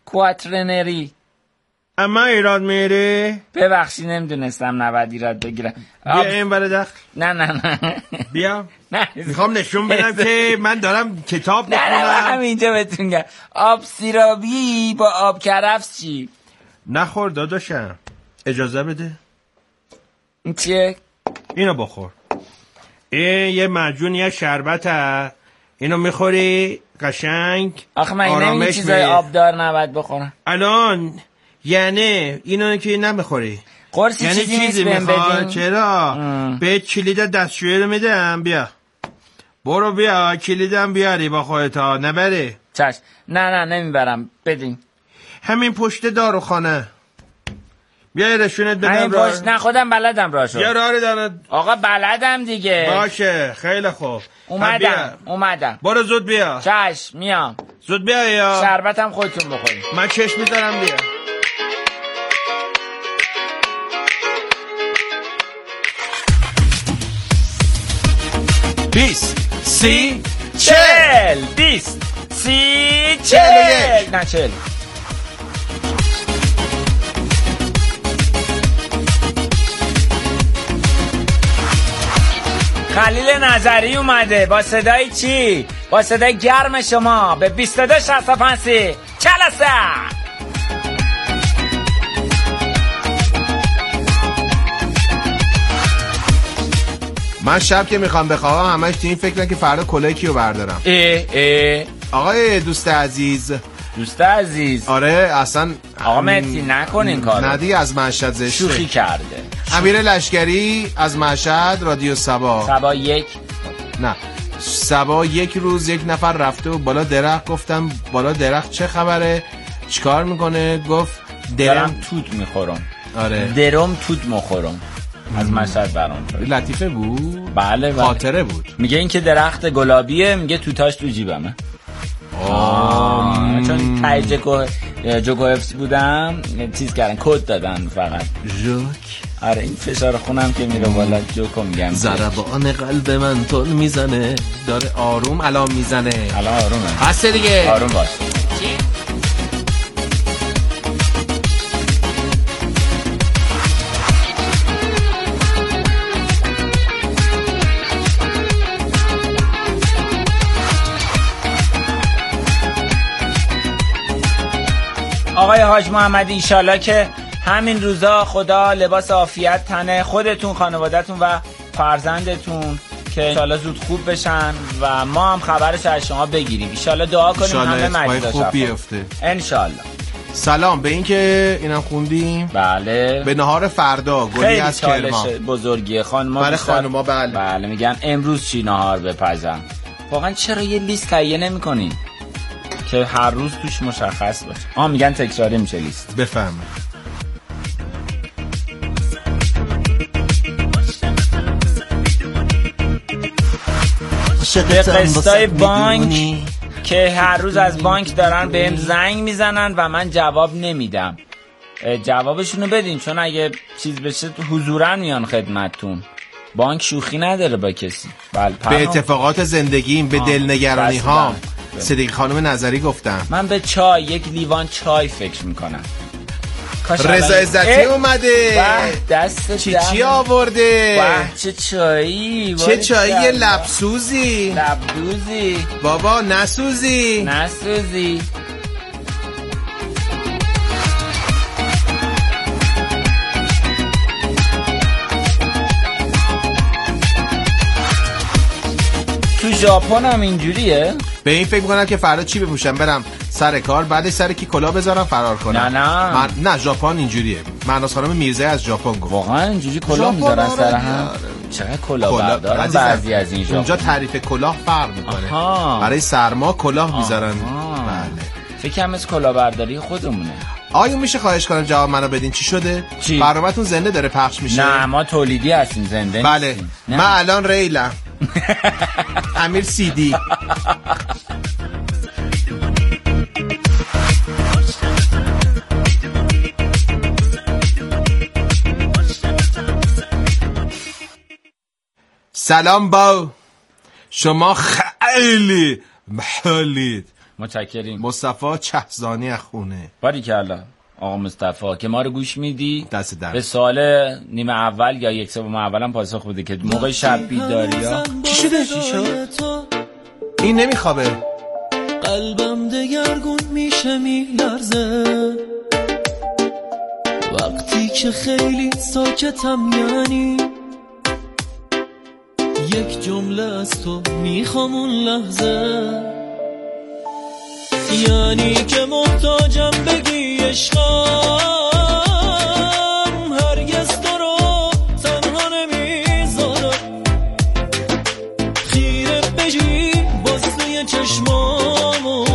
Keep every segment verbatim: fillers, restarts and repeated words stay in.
کواترنری. اما ایراد میری؟ ببخشی نمیدونستم نباید ایراد بگیرم. بیا این بره داخل. نه نه نه بیا. نه میخوام نشون بدم که من دارم کتاب نه نه میخونم. همینجا بهتون گم. آب سیرابی با آب کرفس چی؟ نخور داداشم، اجازه بده. این چیه؟ اینو بخور. این یه معجون یه شربته، اینو میخوری قشنگ. آخه من این چیزای آبدار نباید بخورم الان. یعنی اینو که نمیخوری قرصی یعنی چیزی, چیزی نیست میخواد؟ چرا؟ به کلید دستشویی رو میدم، بیا برو بیا کلیدم بیاری با خودتا. نبری؟ چشم. نه نه نمیبرم، بدین. همین پشت داروخانه. بیا رشونت بدم. همین پشت؟ نه خودم بلدم راشو. بیا راه دارد. آقا بلدم دیگه. باشه خیلی خوب. اومدم اومدم. برو زود بیا. چشم میام. زود بیا. یا شربتم خودتون بخورید. من چشم میذارم. بیا. بیست سی چل بیست سی چل نه چل. خلیل نظری اومده با صدای چی؟ با صدای گرم شما به بیست و دو شصت و پنج سی چلسه. من شب که میخوام بخوابم همش تو این فکرم که فردا کلاه کیو بردارم. اه اه آقای دوست عزیز. دوست عزیز. آره اصلا آقا مهدی نکن این کارو. نه دیگه از مشهد زشته. شوخی کرده. امیر لشکری از مشهد رادیو سبا. سبا یک. نه سبا یک روز یک نفر رفته و بالا درخت. گفتم بالا درخت چه خبره؟ چیکار میکنه؟ گفت درم توت میخورم. آره درم توت میخورم. از مشهد برام لطیفه بود. بله بله. خاطره بود. میگه این که درخت گلابیه، میگه توتاش تو جیبمه. آه چون تای جوکو جوکو افسی بودم چیز کردن، کد دادن فقط جوک. آره این فشار خونم که میره بالا جوکو میگم. ضربان قلب من تون میزنه. داره آروم الان میزنه. الان آرومه. هسته دیگه. آروم باش. آقای حاج محمدی ایشالله که همین روزا خدا لباس عافیت تنه خودتون، خانواده‌تون و فرزندتون که انشالله زود خوب بشن و ما هم خبرش از شما بگیریم. ایشالله دعا کنیم همه مریضا خوب بیفته انشالله. سلام به این که اینم خوندیم. بله. به نهار فردا گلی از کرمان. خیلی بزرگیه خانم‌ها. برای خانم‌ها بله. بله میگن امروز چی نهار بپزن. واقعا چرا یه لیست تهیه نمی‌کنین که هر روز توش مشخص باشه؟ آ میگن تکراری میشه لیست. بفرمایید. به قسطای بانک که هر روز از بانک دارن بهم زنگ میزنن و من جواب نمیدم. جوابشونو بدین چون اگه چیز بشه تو حضورن میان خدمتتون. بانک شوخی نداره با کسی. بله به اتفاقات زندگیم، به دلنگرانی ها. صدیق خانم نظری گفتم. من به چای، یک لیوان چای فکر میکنم. رضا عزتی اومده. دست چی چی آورده؟ چه چایی؟ چه چایی لبسوزی؟ لبدوزی بابا نسوزی نسوزی. تو ژاپن هم اینجوریه؟ به این فکر میکنم که فردا چی بپوشم برم سر کار، بعدش سر کی کلاه بذارم فرار کنم. نه نه من... نه ژاپن اینجوریه. مهناز خانم میرزایی از ژاپن گفت واقعا اینجوری کلاه میذارن سر هم. چقدر کلاه بردارن بعضی از این ژاپن. اونجا تعریف کلاه فرق میکنه. برای سرما کلاه میذارن. بله فکر کنم کلاه برداری خودمونه. آیا میشه خواهش کنم جواب منو بدین چی شده؟ چی؟ برنامه‌تون زنده داره پخش میشه؟ نه ما تولیدی هستیم، زنده بله نیستیم. من الان ریلم امیر سیدی. سلام با شما خیلی محالید متشکریم. مصطفی چهزانی از خونه. باریکلا آقا مصطفی که ما رو گوش میدی. دست در به سوال نیمه اول یا یک سوم اولم پاسخ بده که موقع شب بیداریا چی شده؟ چی شد؟ این نمیخوابه. قلبم دگرگون میشه میلرزه وقتی که خیلی ساکتم، یعنی یک جمله از تو میخوام اون لحظه، یعنی که محتاجم بگی عشقم، هرگز تو رو تنها نمیذارم، خیره بشی باز توی چشمامو،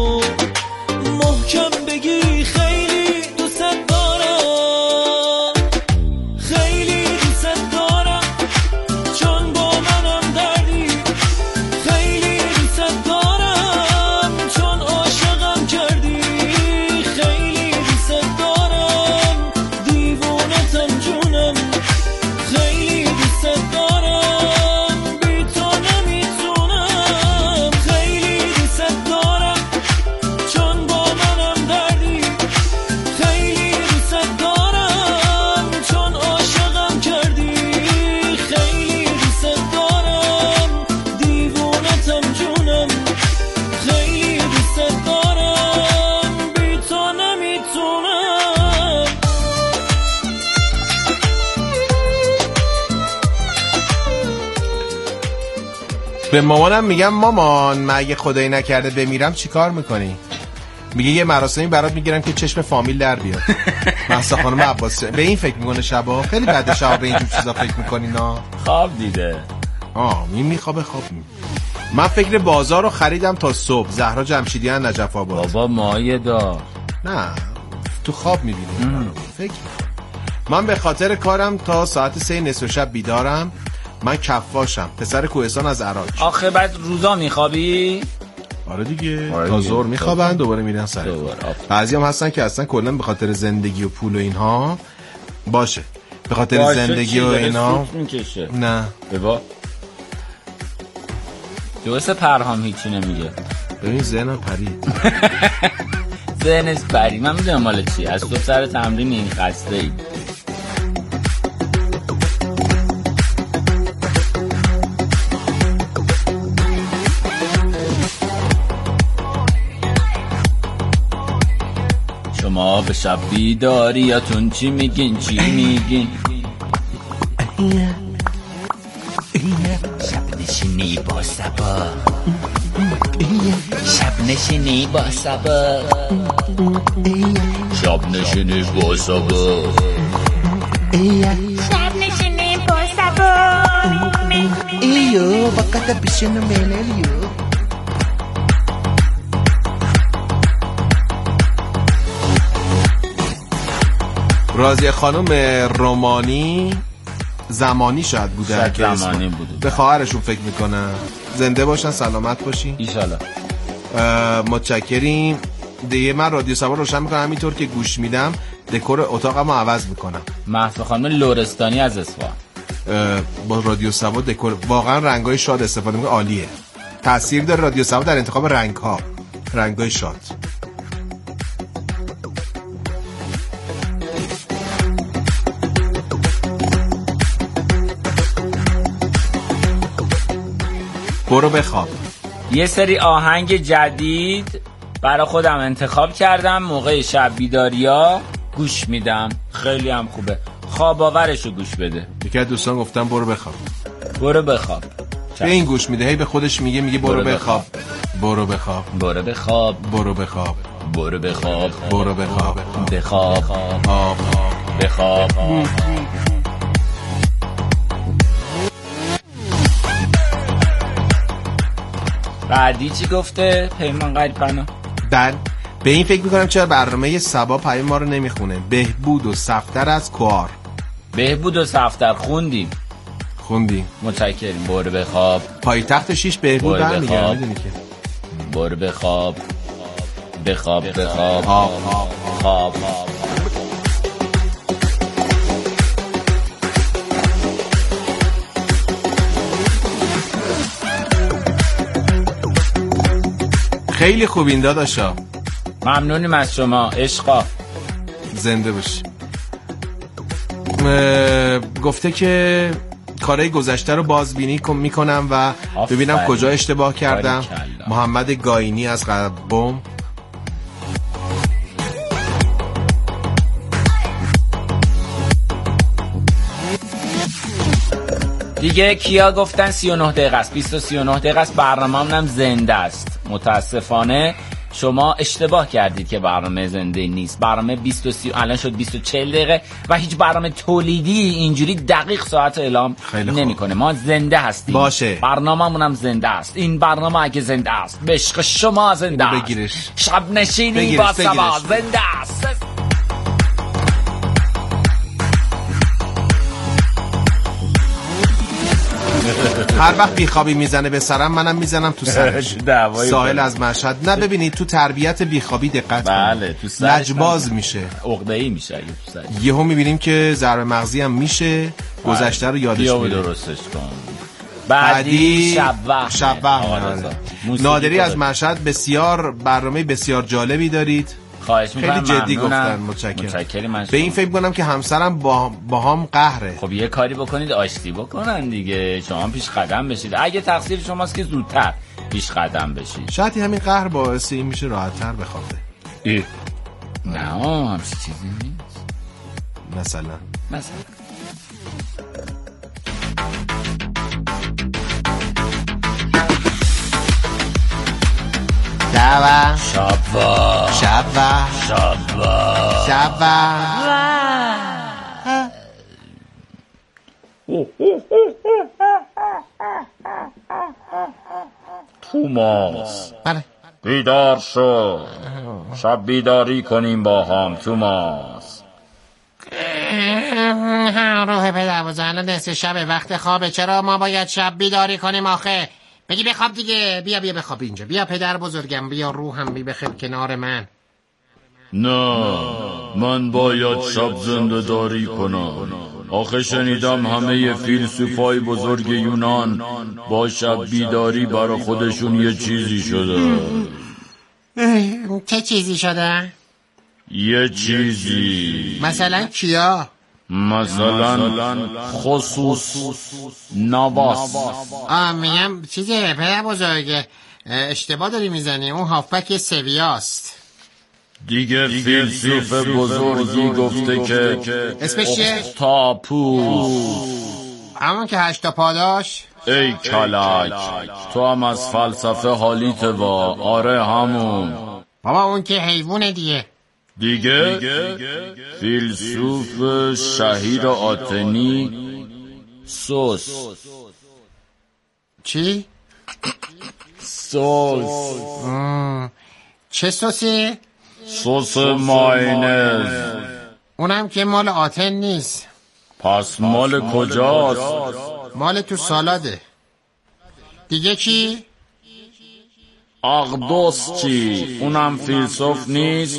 محکم بگی خیلی دوست دارم، خیلی دوست دارم، چون با منم دردی، خیلی دوست دارم، چون عاشقم کردی، خیلی دوست دارم، دیوونتم جونم، خیلی دوست دارم، بی تو نمیتونم، خیلی دوست دارم، چون با منم دردی، خیلی دوست دارم، چون عاشقم کردی، خیلی دوست دارم، دیوونتم جونم، خیلی دوست دارم، بی تو نمیتونم. به مامانم میگم مامان من اگه خدایی نکرده بمیرم چیکار میکنی؟ میگه یه مراسمی برات میگیرم که چشم فامیل در بیاد. مهسا خانم عباس به این فکر میکنه شبا. خیلی بده شبا به اینجور چیزا فکر میکنی نا. خواب دیده. آه می میخوابه خواب می. من فکر بازار رو خریدم تا صبح. زهرا جمشیدیان نجف آباد. بابا مایه دار. نه تو خواب میبینی. فکر من به خاطر کارم تا ساعت سه نصف شب بیدارم. من کفاشم پسر کوهستان از عراق. آخه بعد روزا میخوابی؟ آره دیگه آره تا دیگه. ظهر میخوابن دوباره میرن سر دوباره. بعضی هم هستن که اصلا کلا به خاطر زندگی و پول و اینها باشه به خاطر باشه زندگی و اینا میکشه. نه ببا دوست پرهام هیچی نمیگه. ببین ذهنم پرید. ذهنش پرید. من میدونم مال چی. از تو سر تمرین این خسته ای. شما به شب بیداریاتون چی میگین چی میگین؟ شب نشینی با سبا، شب نشینی با سبا، شب نشینی با سبا، شب نشینی با سبا، ایو وقت بشینم ملیو. راضیه خانم رومانی زمانی شاید بوده شاید که زمانی بوده. به خواهرشون فکر میکنن. زنده باشن سلامت باشین ایشالله. متشکریم دیگه. من رادیو سبا روشن میکنم همینطور که گوش میدم دکور اتاقمو عوض میکنم. مهسا خانم لرستانی از اصفهان با رادیو سبا دکور واقعا رنگای شاد استفاده میکنه. عالیه. تاثیر داره رادیو سبا در انتخاب رنگ ها، رنگای شاد. برو بخواب. یه سری آهنگ جدید برای خودم انتخاب کردم. موقع شب بیداریا گوش میدم. خیلی هم خوبه. خواب آورشو گوش بده. یکی از دوستان گفتم برو بخواب. برو بخواب. به این گوش میده هی به خودش میگه میگه برو, برو بخواب. برو بخواب. برو بخواب. برو بخواب. برو بخواب. برو بخواب. بخواب. آب. بخواب. بعدی چی گفته پیمان قریبانا؟ بله به این فکر میکنم چرا برنامه سبا پیام ما رو نمیخونه. بهبود و صفتر از کوار. بهبود و صفتر خوندیم. خوندیم. متشکریم. برو بخواب. پایتخت شیش بهبود برمیگرد میدونی که. برو بخواب. بخواب بخواب. آب آب خواب. خیلی خوبین داداشا. ممنونیم از شما عشقا. زنده باشی. گفته که کارهای گذشته رو بازبینی میکنم و ببینم آفره. کجا اشتباه کردم. محمد گاینی از قبوم. دیگه کیا گفتن سی و نه دقیقه است، بیست و سی و نه دقیقه است. برنامه هم زنده است. متاسفانه شما اشتباه کردید که برنامه زنده نیست. برنامه بیست و سی الان شد بیست و چهل دقیقه و هیچ برنامه تولیدی اینجوری دقیق ساعت اعلام نمیکنه. ما زنده هستیم. باشه. برنامه‌مون هم زنده است. این برنامه اگه زنده است به عشق شما زنده است. بگیرش. شب نشینی بگیرش. با سبا زنده است. هر وقت بیخوابی میزنه به سرم منم میزنم تو سرش. ساحل از مشهد. نه ببینید تو تربیت بیخوابی دقت کنید. بله تو سرش لجباز میشه، عقده‌ای میشه. یهو میبینیم که ضربه مغزی هم میشه، گذشته رو یادش میره. درستش کن. بعدی شب وقت شب وقت نادری از مشهد. بسیار برنامه بسیار جالبی دارید. خواهش میکنم. خیلی جدی گفتن. متشکرم. متشکرم. به این فکر کنم که همسرم با باهام قهره. خب یه کاری بکنید آشتی بکنن دیگه. شما پیش قدم بشید. اگه تقصیر شماست که زودتر پیش قدم بشید. شاید همین قهر باعث این میشه راحت‌تر بخوابه. نه همچین چیزی نیست. مثلا مثلا شبا شبا شبا شبا شبا توماس بله بیدار شو. شب بیداری کنیم با هم توماس. روح پدر بزرگ نصف شب وقت خوابه. چرا ما باید شب بیداری کنیم آخه؟ بگی بخواب دیگه. بیا بیا بخواب اینجا. بیا پدر بزرگم. بیا روحم بی بخواب کنار من. نه من باید شب زنده داری کنم. آخه شنیدم همه فیلسوفای بزرگ یونان با شب بیداری برای خودشون یه چیزی شده. چه چیزی شده؟ یه چیزی. مثلا کیا؟ مثلا خصوص نواس. آه میگم چیزه پدر بزرگ اشتباه داری میزنی. اون هافبک سویاست دیگه. فیلسوف بزرگی گفته که اسمش چیه؟ اختاپوس. همون که هشتا پاداش. ای کلک تو هم از فلسفه حالیت وا. آره همون. بابا اون که حیوونه دیگه. دیگه فیلسوف شهیر آتنی سوس. چی؟ سوس. چه سوسی؟ سوس ماینز. اونم که مال آتن نیست. پس مال کجاست؟ مال تو سالاده. دیگه کی؟ اقدس چی؟ اونم فیلسوف نیست؟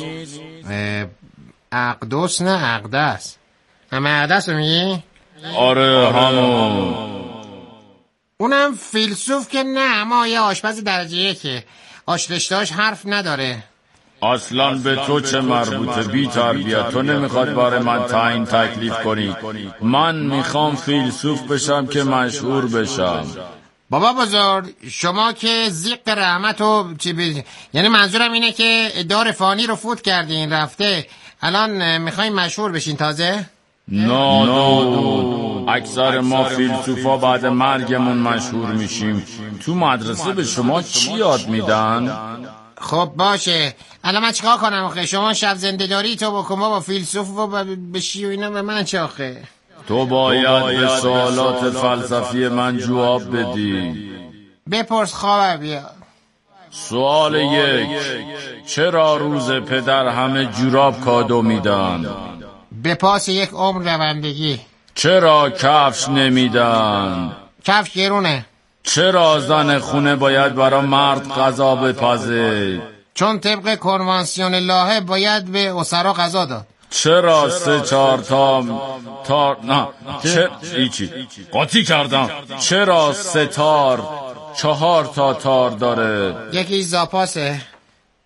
اقدس نه اقدس. همه اقدس رو میگی؟ آره همون. اونم فیلسوف که نه، اما یه آشپز درجه یکه. آشرشتاش حرف نداره. اصلا به تو چه مربوطه بی تربیت؟ تو نمیخواد باره من تعیین تکلیف کنی. من میخوام فیلسوف بشم که مشهور بشم. بابا بزرگ شما که زیق رحمت و چی بی... یعنی منظورم اینه که دار فانی رو فوت کردین رفته، الان میخواین مشهور بشین تازه؟ نه نه اکثر ما فیلسوفا بعد مرگمون مشهور میشیم. تو مدرسه به شما چی یاد میدن؟ خب باشه الان من چیکار کنم آخه؟ شما شب زنده داری تو بکن با فیلسوف و بشی و اینا، به من چه آخه؟ تو باید به سوالات فلسفی من جواب بدی. بپرس خوابه بیا. سوال یک، چرا روز پدر همه جوراب کادو میدن؟ به پاس یک عمر روندگی. چرا کفش نمیدن؟ کفش گرونه. چرا زن خونه باید برا مرد غذا بپزه؟ چون طبق کنوانسیون لاهه باید به اسرا غذا داد. چرا سه چهار تا تار نه چه ایچی قاطی کردم. چرا سه تار چهار تا تار داره؟ یکی زاپاسه.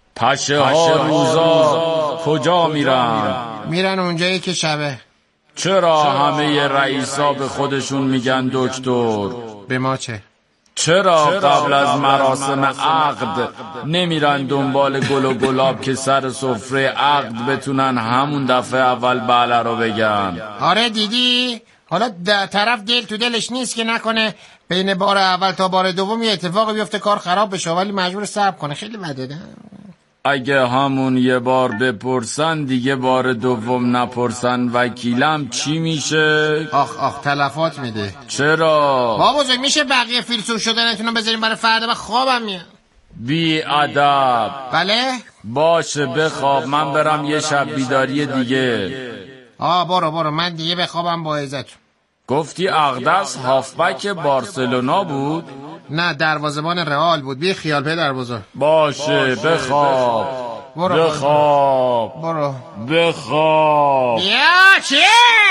پشه ها روزا کجا میرن؟ میرن اونجایی که شبه. چرا همه رئیسا به خودشون میگن دکتر؟ به ما چه؟ چرا قبل از مراسم عقد نمیرن دنبال گل و گلاب که سر سفره عقد بتونن همون دفعه اول بله رو بگن؟ آره دیدی؟ حالا طرف دل تو دلش نیست که نکنه بین بار اول تا بار دوم یه اتفاقی بیفته کار خراب بشه، ولی مجبور صبر کنه. خیلی بده. اگه همون یه بار بپرسن دیگه بار دوم نپرسن وکیلم چی میشه؟ آخ آخ تلفات میده. چرا؟ با بزرگ میشه بقیه فیلسوف شدنتونو بذاریم برای فردا؟ و خوابم میاد. بی ادب. بله؟ باشه بخواب، من برم یه شب بیداری دیگه. آه برو برو، من دیگه بخوابم با عزتون. گفتی اقدس هافبک بارسلونا بود؟ نه دروازه‌بان رئال بود. بی خیال پدر بزرگ. باشه بخواب. برو بخواب. برو بخواب. یا چه؟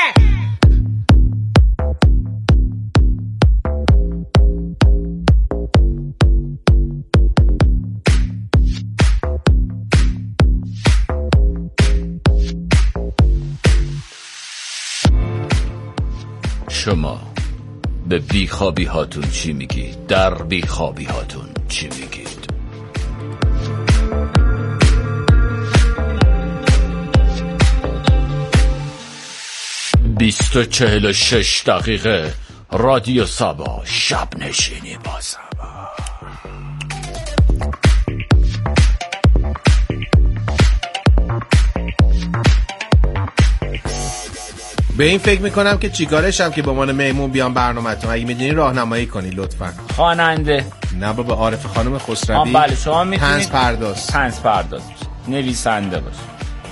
شما به بیخوابی هاتون چی میگید؟ در بیخوابی هاتون چی میگید؟ بیست و چهل و شش دقیقه رادیو سابا، شب نشینی با سابا. به این فکر میکنم که چیکارشم که با من مهمون بیان برنامه‌تون. اگه میدونی راهنمایی کنی لطفا. خواننده. نه بابا، عارف خانم خسروی. بله شما میتونید طنز پرداز. طنز پرداز نویسنده باش.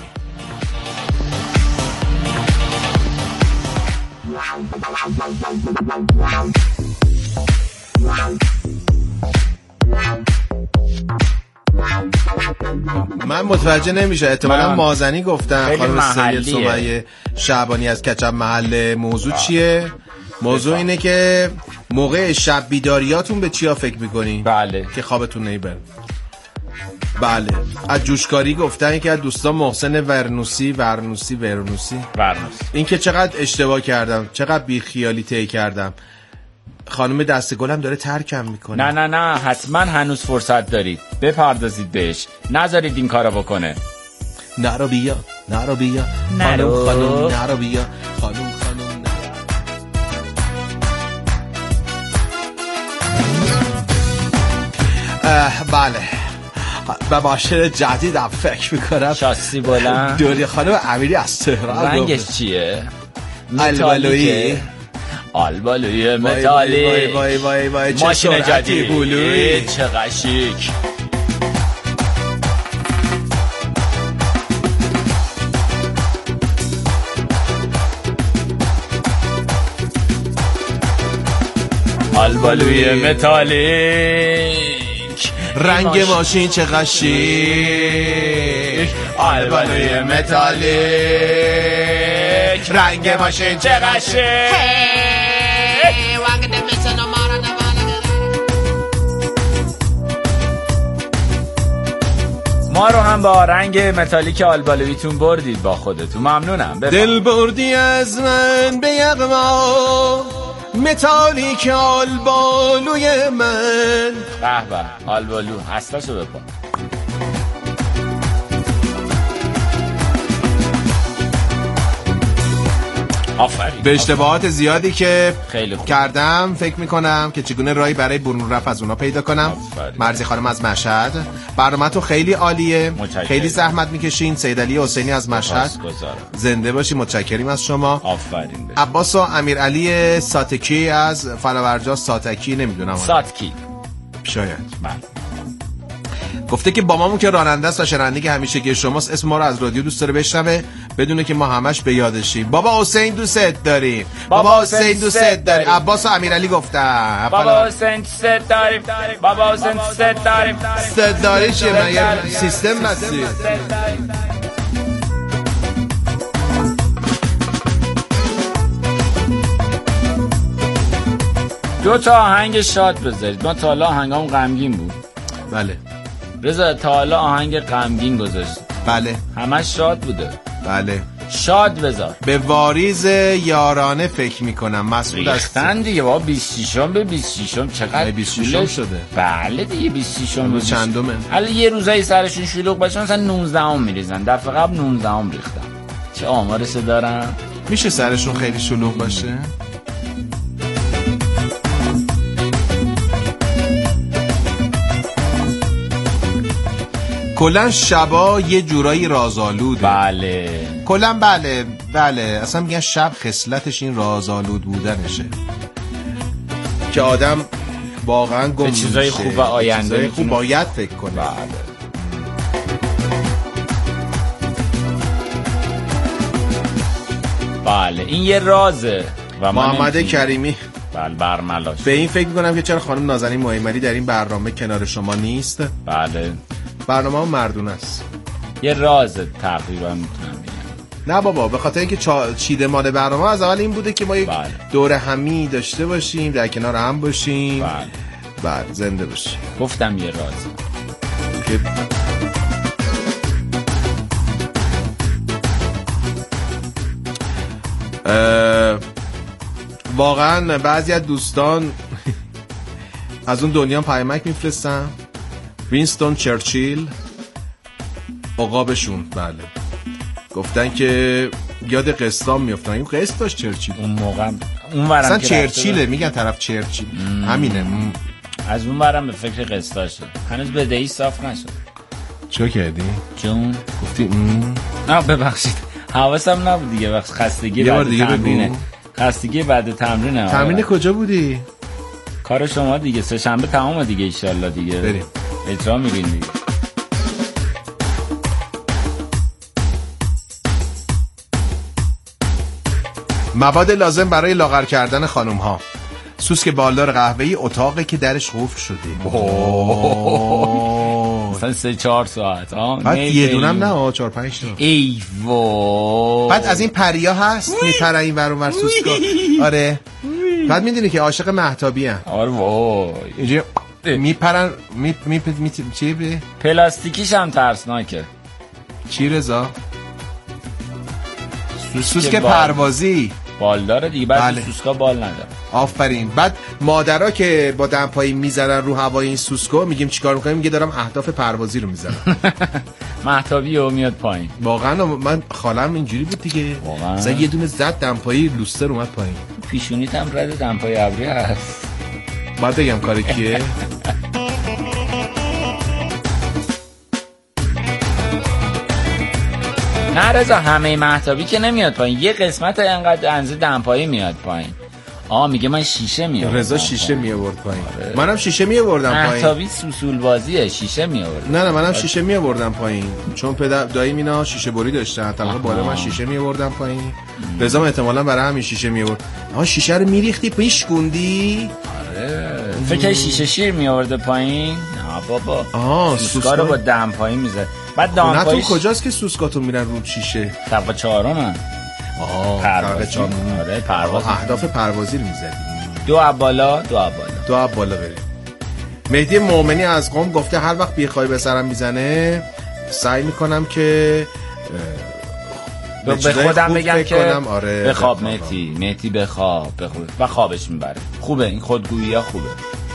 من متوجه نمیشه، احتمالاً مازنی گفتن خانم سید سمیه شعبانی از کچب محله. موضوع چیه؟ موضوع اینه که موقع شب بیداریاتون به چیا فکر میکنین؟ بله که خوابتون نمیبره. بله از جوشکاری گفتن که از دوستان محسن ورنوسی ورنوسی ورنوسی ورنوسی این که چقدر اشتباه کردم، چقدر بیخیالی طی کردم. خانم دستگلم داره ترکم میکنه. نه نه نه حتما هنوز فرصت دارید، بپردازید بهش، نذارید این کارو بکنه. نرو بیا نرو بیا نرو خانم نرو بیا خانم خانم بله به ماشین جدیدم فکر میکنم. شاسی بلند دوری خانم امیری از تهران. رنگش چیه؟ البالویی. آلبالوی متالی. وای وای وای وای چه ماشین جدید بلویی، چقدر شیک. آلبالوی متالیک، رنگ ماشین چقدر شیک. آلبالوی متالیک، رنگ ماشین چقدر شیک. ما رو هم با رنگ متالیک آلبالویتون بردید با خودتون، ممنونم. دل بردی از من به یغما، متالیک آلبالوی من. به به آلبالو هستاشو بپا. آفرین. به اشتباهات زیادی که خیلی خوب کردم فکر میکنم که چگونه راهی برای برون رفت از اونا پیدا کنم. آفرین. مرزی خانم از مشهد، برنامه‌تون خیلی عالیه. متشکرم. خیلی زحمت میکشین. سید علی حسینی از مشهد، زنده باشی، متشکریم از شما. آفرین. عباس و امیرعلی ساتکی از فلاورجا، ساتکی نمیدونم ساتکی شاید من. گفته که بابامون که راننده است و شنونده که همیشگی شماست، اسم ما رو از رادیو دوست داره بشنوه بدونه که ما همش به یادشیم. بابا حسین دوست داریم. بابا حسین دوست داریم. عباس و امیرعلی گفتن بابا حسین دوست داریم. بابا حسین دوست داریم. دوست داری چیه؟ من یه سیستم بسی. دو تا آهنگ شاد بذارید. ما تا حالا آهنگام غمگین بود. بله رضا تا حالا آهنگ غمگین گذاشت؟ بله. همش شاد بوده. بله. شاد بذار. به واریز یارانه فکر میکنم مسعود است. ریختن دیگه با بیست و ششم به بیست و ششم چقدر بیست و ششم شده. بله دیگه بیست و ششم روز چندمه؟ حالا یه روزایی سرشون شلوغ باشه مثلا نوزدهم میریزن. دفعه قبل نوزدهم ریختن. چه آمارشو دارم؟ میشه سرشون خیلی شلوغ باشه؟ کلن شبا یه جورایی رازآلوده. بله کلن بله بله اصلا میگن شب خصلتش این رازآلود بودنشه که آدم واقعا گم میشه. چیزای خوب و آینده چیزای خوب باید فکر کنه. بله. بله این یه رازه. و محمد کریمی بله برملاش به این فکر میکنم که چرا خانم نازنین معیمری در این برنامه کنار شما نیست. بله برنامه هم مردونه است. یه رازه تقریبا میتونم بگم. نه بابا به خاطر اینکه چا... چیدمان برنامه از اول این بوده که ما یک بله. دور همی داشته باشیم، در کنار هم باشیم. بله بله زنده باشیم. گفتم یه رازه که اه... واقعا بعضی از دوستان از اون دنیا پیامک میفرستن. وینستون چرچیل عقابشون بله گفتن که یاد قسطام میافتن. این قسط داشت چرچیل اون موقع اون ورم اصلا چرچیله میگن طرف چرچیل ام. همینه ام. از اون ورم به فکر قسطا شد. هنوز بدهی صاف نشد. چه کردی؟ جون گفتی ام. نه ببخشید حواسم نبود دیگه. وقت خستگی بعد تمرینه. خستگی بعد تمرینه. تمرین کجا بودی؟ کار شما دیگه. سه شنبه تمام دیگه ان شاء الله دیگه. بریم. اجرا میگین دیگه. مواد لازم برای لاغر کردن خانم ها: سوسک بالدار قهوه‌ای، اتاقی که درش قفل شده. مثلا سه چهار ساعت ها. بعد یه دونم نه چهار پنج تا. ای وای. بعد از این پریا هست میپرن این ور اون ور سوسکا. آره. بعد میدونی که عاشق مهتابی ام. آره وای. اینجا میپرن می می می چی به پلاستیکیش هم ترسناکه. چی رضا؟ سوسک پروازی بال داره دیگه. بعد بله. سوسکا بال نداره. آفرین. بعد مادرها که با دمپایی میزنن رو هوای این سوسکو میگیم چیکار میکنیم؟ میگه دارم اهداف پروازی رو میزنم. مهتابی و میاد پایین. واقعا من خالم اینجوری بود دیگه. مثلا یه دونه زد دمپایی لوستر اومد پایین. پیشونیت هم رد دمپایی ابری هست. بعد بگم کار کیه؟ نه رضا همه مهتابی که نمیاد پایین. یه قسمت انقدر انزه دمپایی میاد پایین. آه میگه من شیشه میآوردم. رضا شیشه میآورد پایین. آره. منم شیشه میآوردم پایین. مهتابی سوسول بازیه. شیشه میآورد. نه نه منم شیشه میآوردم پایین چون پدر داییم اینا شیشه بری داشتن. طبقه بالا من شیشه میآوردم پایین. رضا احتمالاً برای همین شیشه میآورد. آها شیشه رو میریختی پیشگوندی؟ آره. فکر شیشه شیر میآورده پایین. نه بابا. آها سوسکا رو با دمپایی میزد. بعد دمپایی کجاست که سوسکاتون میرن رو شیشه؟ طبقه چهارم. آه پرواز چهارم. آره پرواز. اهداف پروازی رو میزدی. دو ابالا دو ابالا دو ابالا بریم. مهدی مومنی از قم گفته هر وقت بیخوای به سرم میزنه سعی میکنم که به خودم بگم که آره بخواب مهدی. مهدی بخواب بخواب و خوابش میبره. خوبه این خودگویی ها خوبه.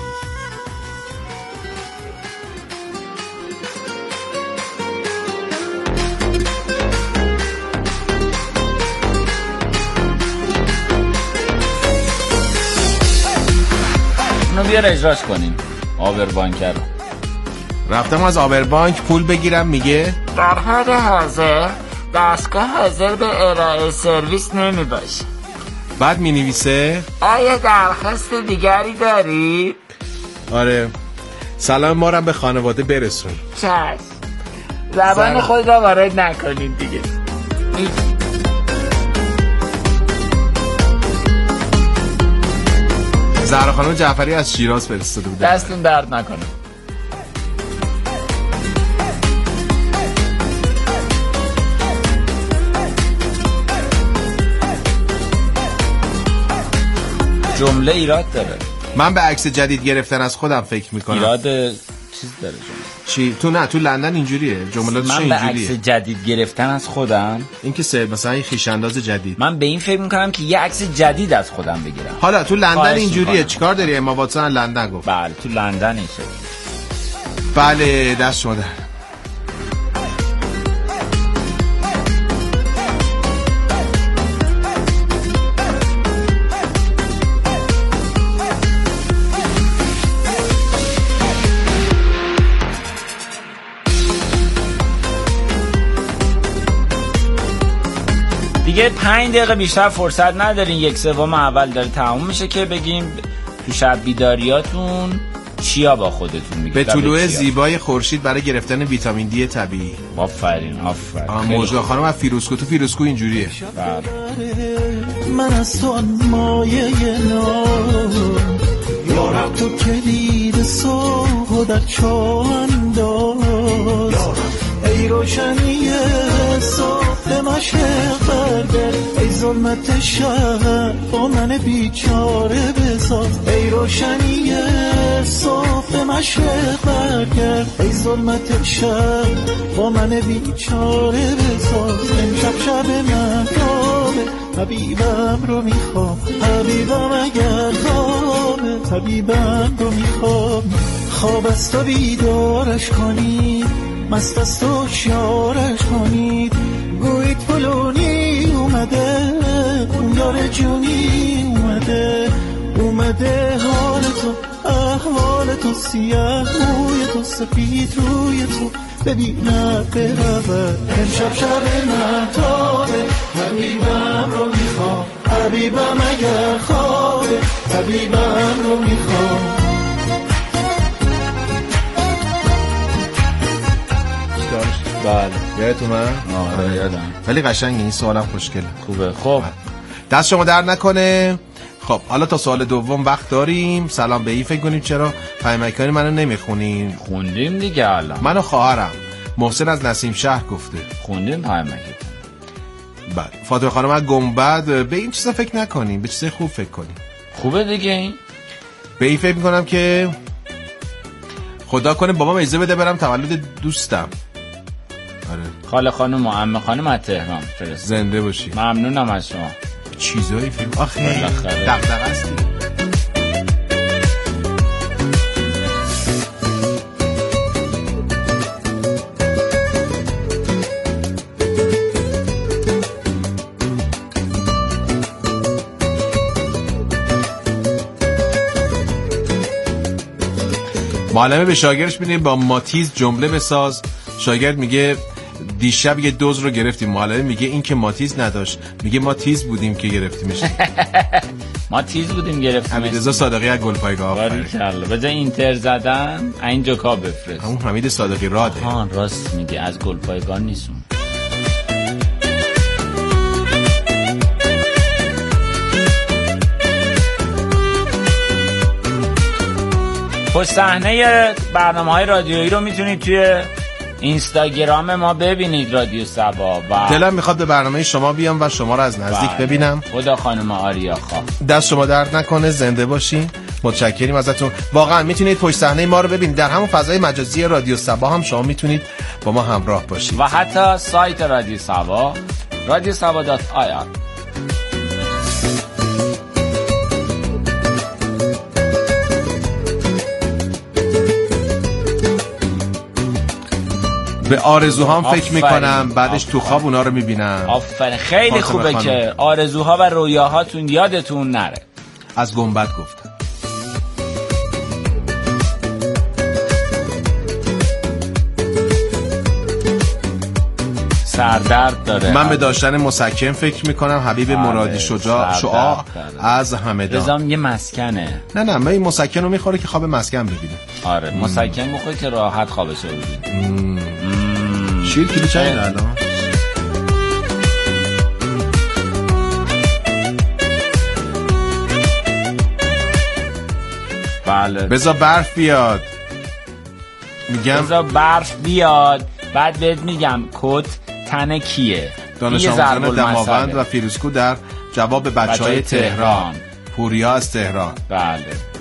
اونو بیار اجراش کنیم. آبربانکر رفتم از آبربانک پول بگیرم میگه در حال حاضر دستگاه حاضر به ارائه سرویس نمی باشه. بعد می نویسه آیا درخواست دیگری دارید؟ آره سلام ما رو به خانواده برسون. چشم. زبان خود را وارد نکنید دیگه. زهرا خانم جعفری از شیراز فرستاده بود. دستون درد نکنه. جمله ایراد داره. من به عکس جدید گرفتن از خودم فکر میکنم. ایراد چیز داره جمله. چی تو نه تو لندن اینجوریه جملاتش من به اینجوریه. عکس جدید گرفتن از خودم، این که سه مثلا این خویش انداز جدید، من به این فکر میکنم که یه عکس جدید از خودم بگیرم. حالا تو لندن خواهش اینجوریه میکنم. چیکار داری؟ اما واتسون لندن گفت. بله تو لندن این شد. بله دست شما در. دیگه پنج دقیقه بیشتر فرصت ندارین، یک سوم اول داره تموم میشه که بگیم تو شب بیداریاتون چیا با خودتون میگید. به طلوع زیبای خورشید برای گرفتن ویتامین دی طبیعی. آفرین آفرین. موجا خانم از فیروزکو، تو فیروزکو اینجوریه. من از تو مایه نام یارب، تو کلید صبح در چاه انداز، ای روشنی صبح مشرق برگرد، ای ظلمت شب با من بیچاره بساز، ای روشنی صبح مشرق برگرد، ای ظلمت شب با من بیچاره بساز، امشب شب من خوابه حبیبم رو میخوام، حبیبم اگر خوابه طبیبم رو میخوام، خواب از تو بیدارش کنید، مست از تو شیارش کنید، گویید پلونی اومده، اون یار جونی اومده، اومده حال تو احوال تو، سیاه موی تو سفید روی تو ببینم برود، امشب شب من تابه حبیبم رو میخوام، حبیبم اگر خوابه طبیبم رو میخوام. بله یادت اومد؟ آره یادم. ولی قشنگه این سوالم خوشگله. خوبه. خب دست شما درد نکنه. خب حالا تا سوال دوم وقت داریم. سلام به این فکر کنیم چرا پیامکانی منو نمیخونین؟ خوندیم دیگه الان. من و خواهرم محسن از نسیم شهر گفته خوندیم پیامک. بله. فاطمه خانم از گنبد به این چیزا فکر نکنیم، به چیزای خوب فکر کنیم. خوبه دیگه. این به این فکر میکنم که خدا کنه بابام اجازه بده برم تولد دوستم. آره. خاله خانم و عمه خانم از تهران فرست. زنده باشی. ممنونم از شما. چیزایی فیلم آخه بالاخره دغدغه است. معلمه به شاگردش میگه با ماتیز جمله بساز. شاگرد میگه دیشب یه دوز رو گرفتیم. معلم میگه این که ماتیز نداشت، میگه ما تیز بودیم که گرفتیمش. ما تیز بودیم گرفتیمش. حمیدرضا صادقی از گلپایگاه. باریکلا. بجا اینتر زدن این جوکا بفرست. همون حمید صادقی راده. ها راست میگه از گلپایگاه نیستون. پشت صحنه برنامه‌های رادیویی رو میتونید توی اینستاگرام ما ببینید، رادیو سبا. و دلم میخواد به برنامه شما بیام و شما رو از نزدیک بله. ببینم. خدا خانم آریا خواه. دست شما درد نکنه، زنده باشین. متشکریم ازتون. واقعا میتونید پشت صحنه ما رو ببینید. در همون فضای مجازی رادیو سبا هم شما میتونید با ما همراه باشید. و حتی سایت رادیو سبا رادیو سبا دات آی آر. به آرزوهام فکر میکنم، بعدش تو خواب اونا رو میبینم. آفرین. خیلی خوبه خانم. که آرزوها و رویاهاتون یادتون نره. از گنبد گفتم. سردرد داره. من به داشتن مسکن فکر میکنم. حبیب مرادی شجاع شعاع از همدان. رضا یه مسکنه. نه نه من این مسکن رو میخوره که خواب مسکن ببینه. آره مم. مسکن بخوره که راحت خوابش رو ببینه. شیر کیلو چند الان؟ بله. بذار برف بیاد. میگم بذار برف بیاد. بعد بهت میگم کت تن کیه؟ دانش آموزان دماوند و فیروزکو در جواب بچهای تهران. پوریا از تهران. بله.